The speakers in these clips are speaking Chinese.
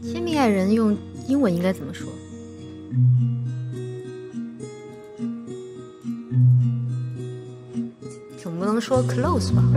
亲密爱人用英文应该怎么说？总不能说 close 吧？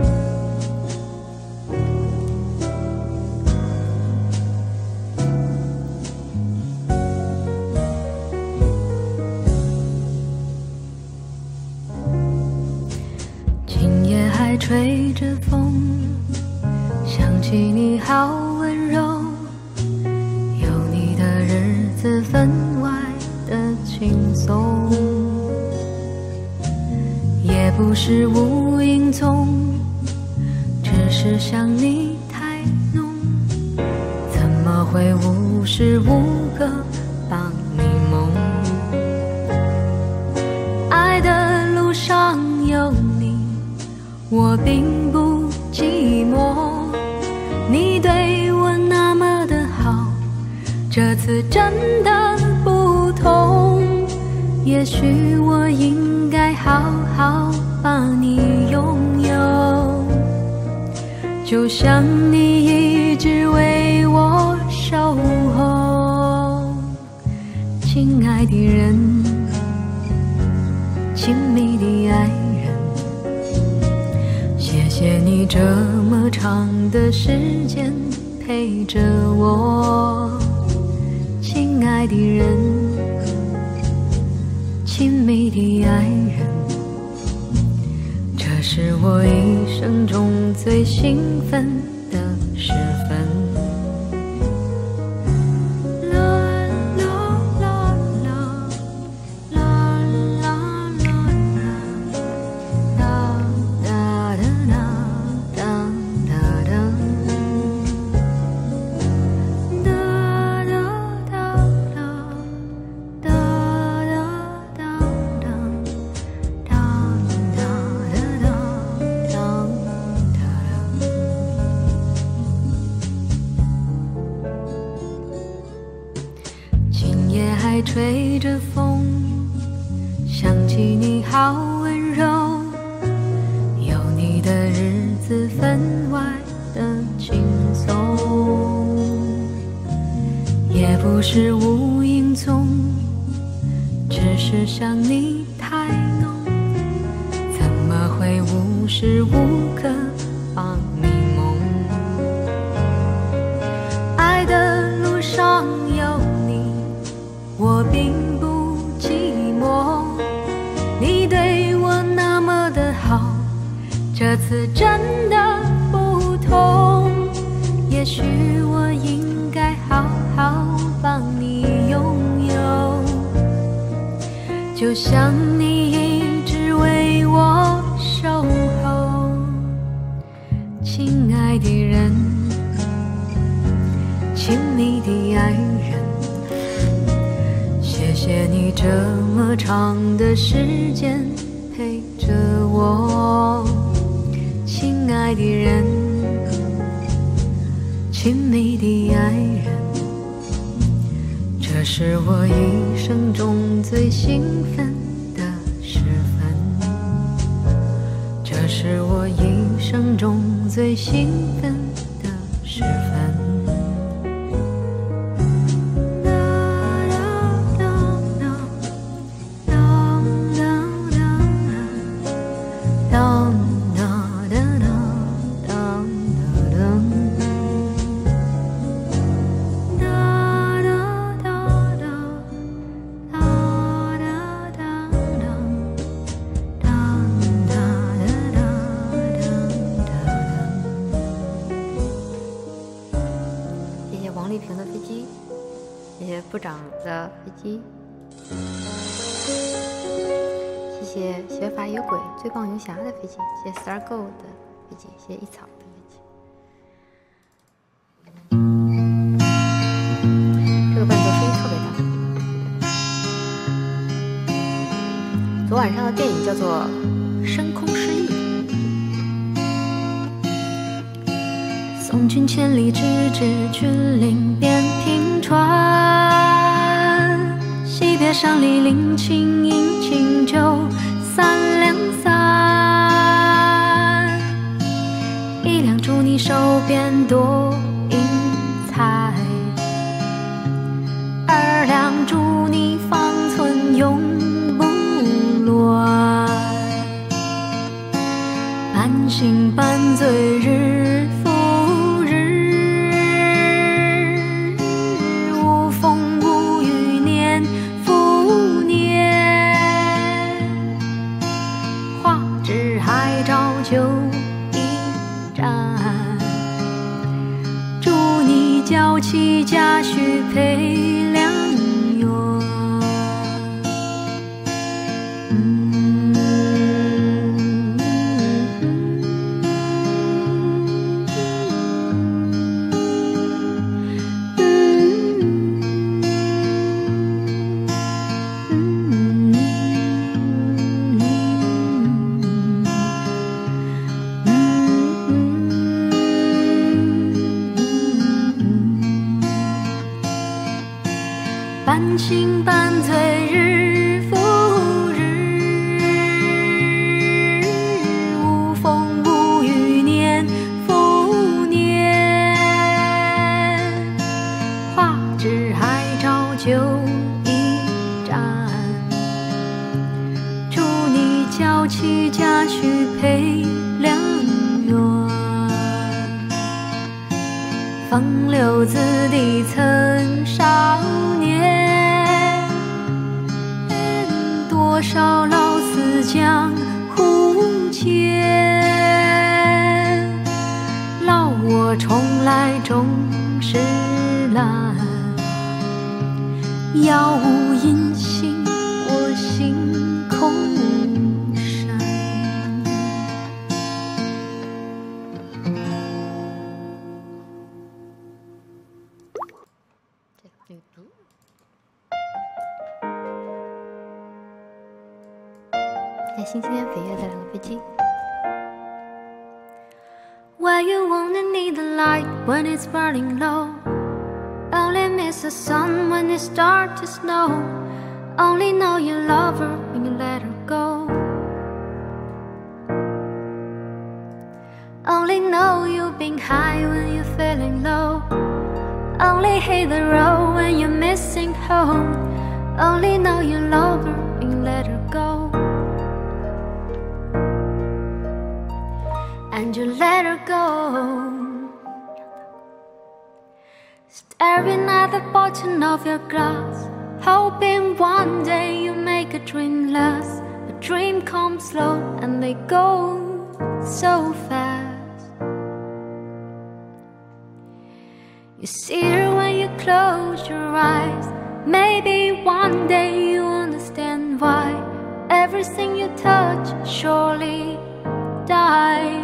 今夜还吹着风，想起你好温柔，有你的日子分外的轻松，也不是无影踪，只是想你太浓，怎么会无时无刻帮你梦？爱的路上有你，我并不寂寞，你对我那么的好，这次真的不同，也许我应该好好把你拥有，就像你一直为我守候。亲爱的人，亲密的爱人，谢谢你这么长的时间陪着我。亲爱的人，亲密的爱人，这是我一生中最兴奋的时分。还吹着风，想起你好温柔，有你的日子分外的轻松，也不是无影踪，只是想你太浓，怎么会无时无刻帮你梦？爱的路上有你，我并不寂寞，你对我那么的好，这次真的不同，也许我应该好好帮你拥有，就像你一直为我守候。亲爱的人，亲密的爱人，谢谢你这么长的时间陪着我。亲爱的人，亲密的爱人，这是我一生中最兴奋的时分，这是我一生中最兴奋的时分。 王丽萍的飞机，谢谢部长的飞机，谢谢学法有鬼追棒游侠的飞机，谢谢 Star Gold 的飞机，谢谢一草的飞机。这个伴奏声音特别大。昨晚上的电影叫做《深空失忆》。送君千里之志，君临边平川。惜别山里林清饮清酒三两三。一两祝你手边多银财， 站。祝你娇妻佳婿配良缘。半醒半醉日复日，无风无雨年复年，花枝还照旧一盏。祝你娇妻佳婿配良缘，风流子弟曾少年。多少老死江湖间，老我重来终是难。杳无音信，我心空山。 星期天飞越这两个飞机。 Why you only need the light when it's burning low? Only miss the sun when it starts to snow. Only know you love her when you let her go. Only know you've been high when you're feeling low. Only hate the road when you're missing home. Only know you love her when you let her go. And you let her go. Staring at the bottom of your glass, hoping one day you make a dream last. A dream comes slow and they go so fast. You see her when you close your eyes. Maybe one day you understand why everything you touch surely dies.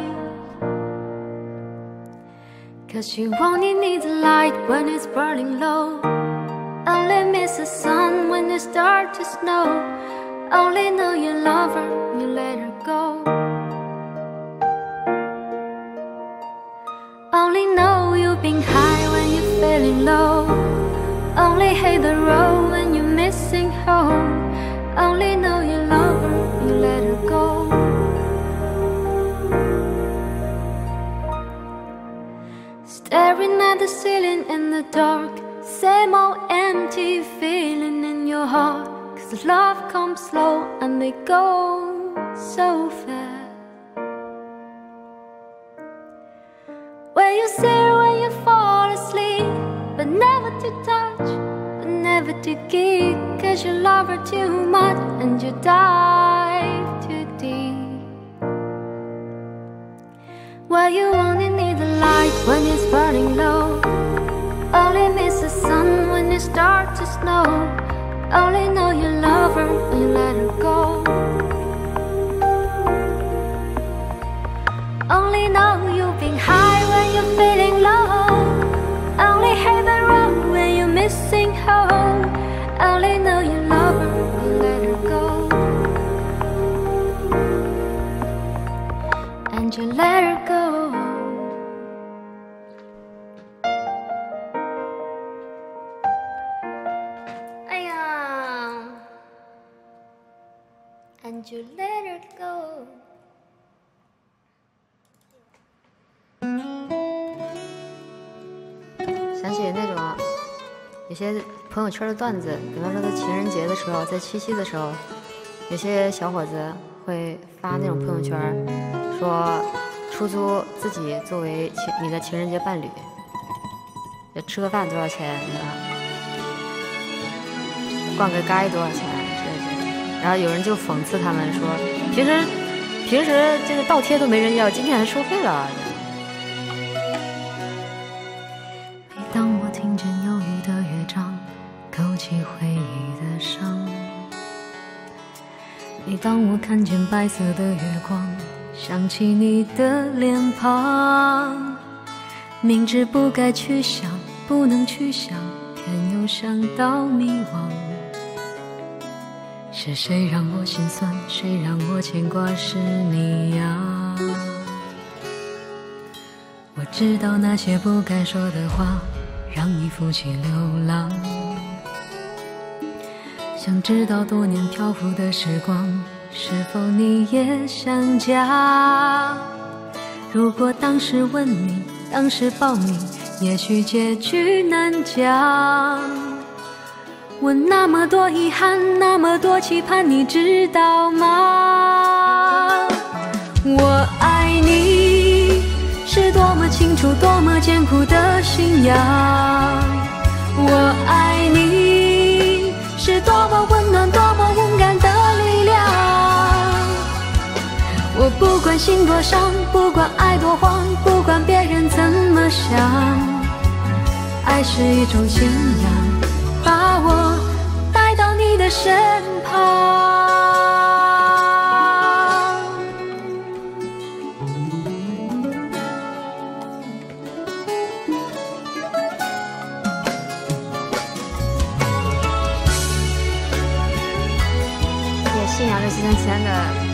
'Cause you only need the light when it's burning low. Only miss the sun when it starts to snow. Only know you love her when you let her go. Only know you've been high when you're feeling low. Only hate the road when you're missing home. Only know you love her when you let her go. Staring at the ceiling in the dark, same old empty feeling in your heart. 'Cause love comes slow and they go so fast. Where you sit when you fall asleep, but never to touch, but never to keep. 'Cause you love her too much and you dive too deep. Where you only need the light when it's burning low. Only miss the sun when it starts to snow. Only know you love her when you let her go. Only know you've been high when you're feeling low. Only hate the road when you're missing home. Only know you love her when you let her go. And you let her go. And you let her go. 想起那种有些朋友圈的段子，比方说在情人节的时候，在七夕的时候，有些小伙子会发那种朋友圈，说出租自己作为你的情人节伴侣，吃个饭多少钱，对吧？逛个街多少钱之类的。然后有人就讽刺他们说，平时这个倒贴都没人要，今天还收费了。 听见忧郁的乐章，勾起回忆的伤。每当我看见白色的月光，想起你的脸庞，明知不该去想，不能去想，偏又想到迷惘。是谁让我心酸，谁让我牵挂，是你呀。我知道那些不该说的话，让你负起流浪。想知道多年漂浮的时光，是否你也想家？如果当时吻你，当时抱你，也许结局难讲。我那么多遗憾，那么多期盼，你知道吗？我爱你是多么清楚，多么艰苦的信仰。我爱你是多么温暖，多么勇敢的力量。我不管心多伤，不管爱多慌，不管别人怎么想，爱是一种信仰，把我带到你的身旁。 也信仰着几天前的。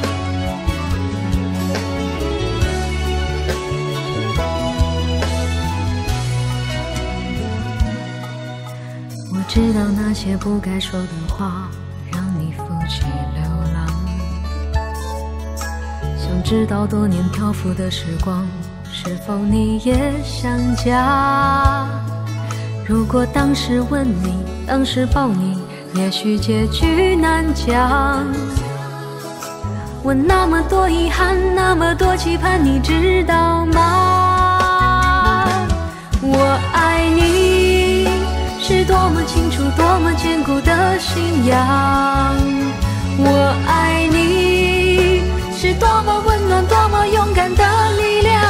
知道那些不该说的话，让你负起流浪。想知道多年漂浮的时光，是否你也想家？如果当时吻你，当时抱你，也许结局难讲。我那么多遗憾，那么多期盼，你知道吗？我爱你是多么清楚，多么坚固的信仰。我爱你是多么温暖，多么勇敢的力量。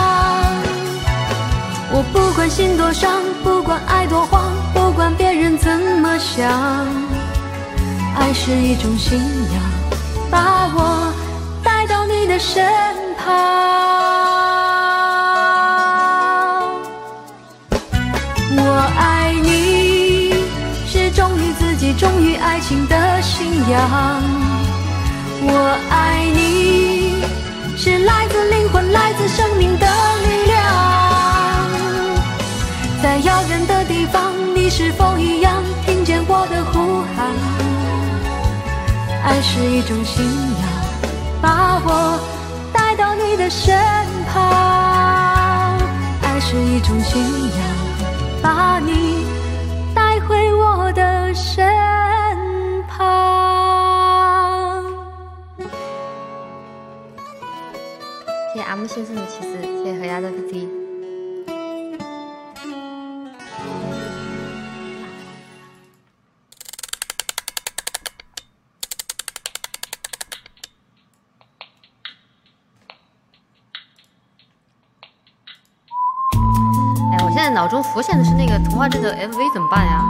我不管心多伤，不管爱多慌，不管别人怎么想，爱是一种信仰，把我带到你的身旁。我爱你是忠于自己，忠于爱情的信仰。我爱你是来自灵魂，来自生命的力量。在遥远的地方，你是否一样听见我的呼喊？爱是一种信仰，把我带到你的身旁。爱是一种信仰，把你带回我的身旁。 谢谢阿木先生的启示，谢谢何牙的 PT。我现在脑中浮现的是那个《童话镇》的 MV， 怎么办呀？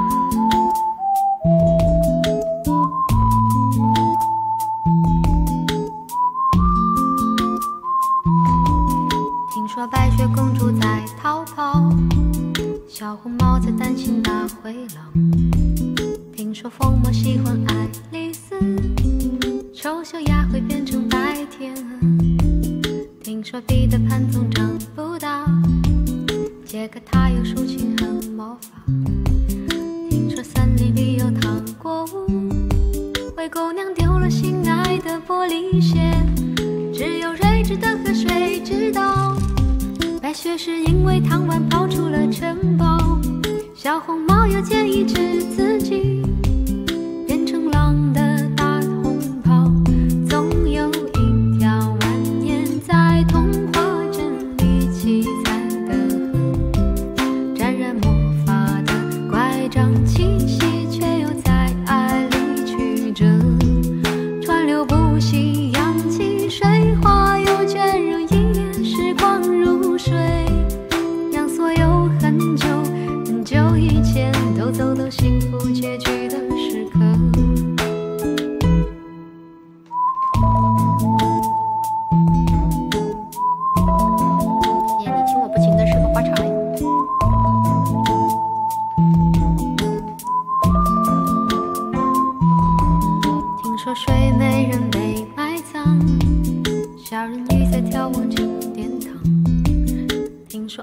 听说白雪公主在逃跑，小红帽在担心大灰狼。听说疯魔喜欢爱丽丝，丑小鸭会变成白天鹅。听说彼得潘总长不大，杰克他有竖琴和魔法。听说森林里有糖果屋，灰姑娘丢了心爱的玻璃鞋，只有睿智的河水知道，白雪是因为贪玩跑出了城堡。小红帽又建议治自己变成狼的大红袍，总有一条蜿蜒在童话镇里七彩的河，沾染魔法的乖张气息，却又在爱里曲折，川流不息，扬起水花又卷入一帘时光如水，让所有很久很久以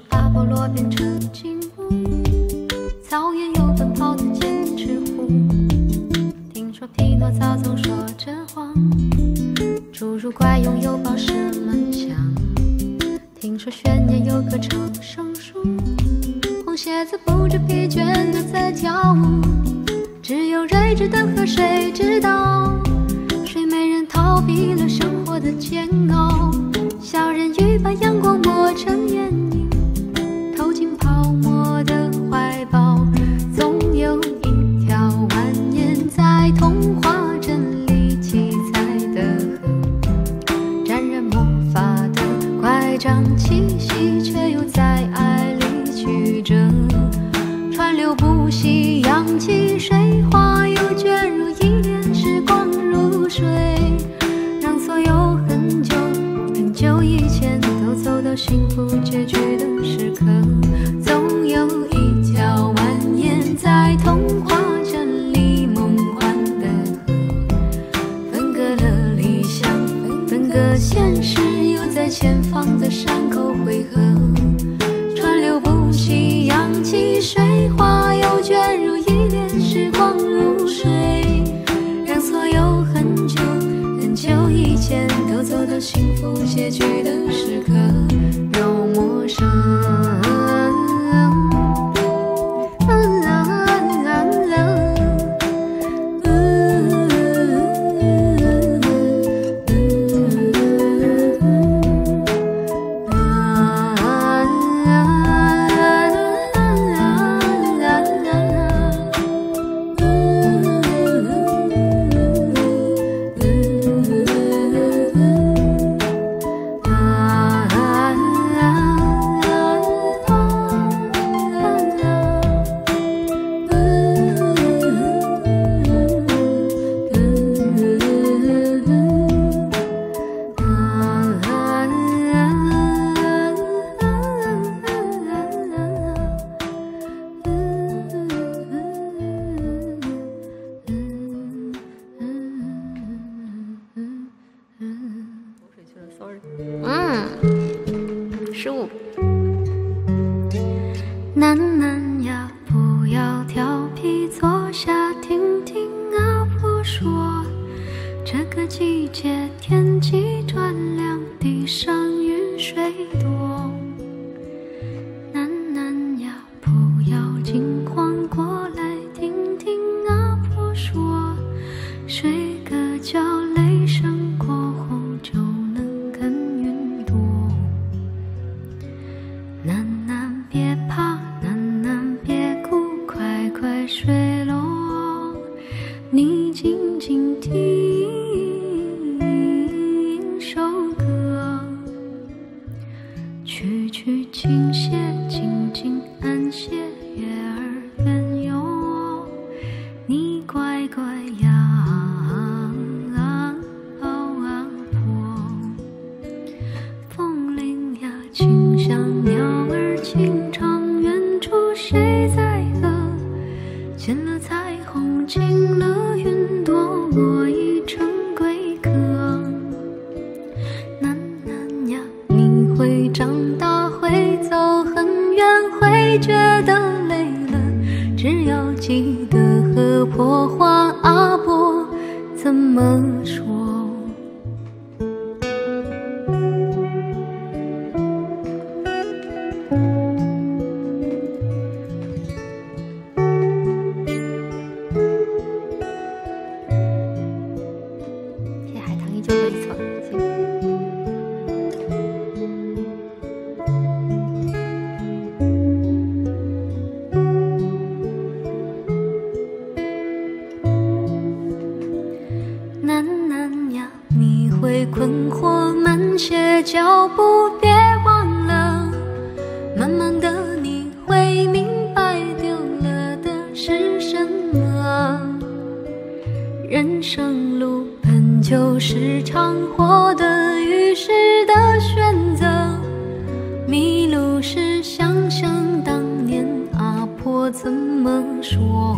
阿波罗变成金乌，草原有奔跑的剑齿虎。听说匹诺曹总说着谎，侏儒怪拥有宝石门香。听说悬崖有棵长生树，红鞋子不知疲倦地在跳舞。只有睿智的河水知道，睡美人逃避了生活的煎熬。小人鱼把阳光磨成眼影，投进泡沫的怀抱。总有一条蜿蜒在童话镇里七彩的河，沾染魔法的乖张气息，却又在爱里曲折，川流不息，扬起水花，又卷入一帘时光如水，让所有很久很久以前都走到幸福结局的时刻。总有一条蜿蜒在童话镇里梦幻的河，分隔了理想，分隔现实，又在前方的山口汇合，川流不息，扬起水花，又卷入一帘时光如水，让所有很久很久以前都走到幸福结局的时刻又陌生。15。楠楠呀，不要调皮，坐下听听阿婆说。这个季节天气转凉，地上雨水多。楠楠呀，不要惊慌，过来听听阿婆说。睡个觉，雷声过后就能跟云朵。楠楠别怕，楠楠别哭，快快睡咯。你静静听首歌，曲曲轻些，静静安些，月儿圆哟。你乖乖呀，阿婆。风铃呀，轻响，鸟儿轻唱，远处谁在和？见了彩虹，进了云朵，我已成归客。楠楠呀，你会长大，会走很远，会觉得累了，只要记得和婆话阿婆怎么说。 谢谢海棠依旧的一侧，谢谢。 楠楠呀，你会困惑，慢些脚步，别忘了，慢慢的你会明白丢了的是什么。人生路本就是场获得与失的选择，迷路时想想当年阿婆怎么说。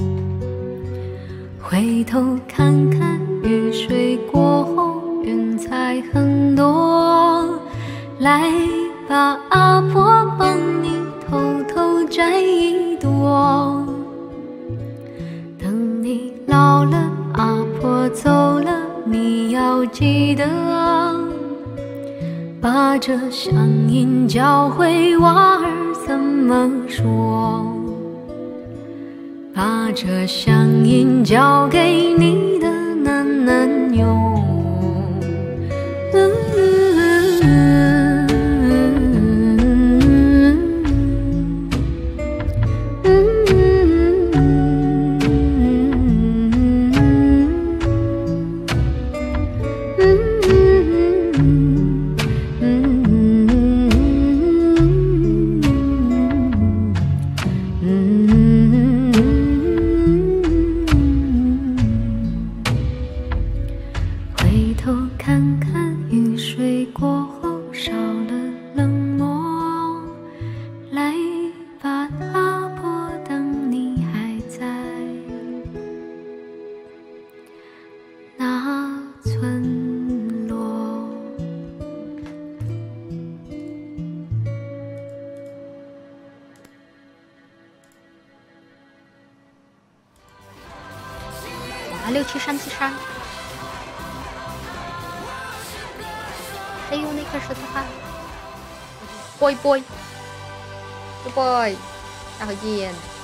回头看看雨水过后，云彩很多，来吧阿婆帮记得，把这乡音教会娃儿怎么说，把这乡音交给你的囡囡哟。回头看看雨水过后少了冷漠，来吧阿婆，等你还在那村落。 67373，谁有那颗石头哈 ？boy，下回见。